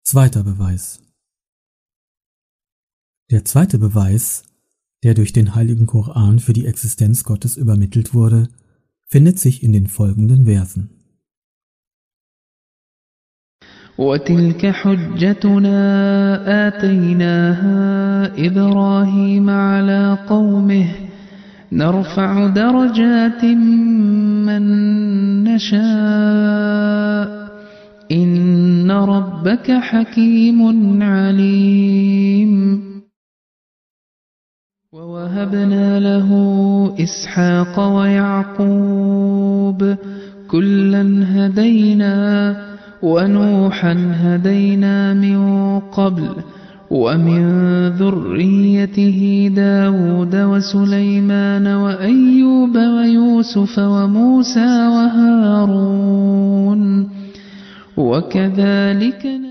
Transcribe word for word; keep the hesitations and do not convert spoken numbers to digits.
Zweiter Beweis. Der zweite Beweis, der durch den Heiligen Koran für die Existenz Gottes übermittelt wurde, findet sich in den folgenden Versen. وَتِلْكَ حُجَّتُنَا آتَيْنَاهَا إِبْرَاهِيمَ عَلَى قَوْمِهِ نَرْفَعُ دَرَجَاتٍ مَّن نَّشَاءُ إِنَّ رَبَّكَ حَكِيمٌ عَلِيمٌ وَوَهَبْنَا لَهُ إِسْحَاقَ وَيَعْقُوبَ كُلًّا هَدَيْنَا وَنُوحًا هَدَيْنَا مِن قَبْلُ وَمِن ذُرِّيَّتِهِ دَاوُودَ وَسُلَيْمَانَ وَأَيُّوبَ وَيُوسُفَ وَمُوسَى وَهَارُونَ وَكَذَلِكَ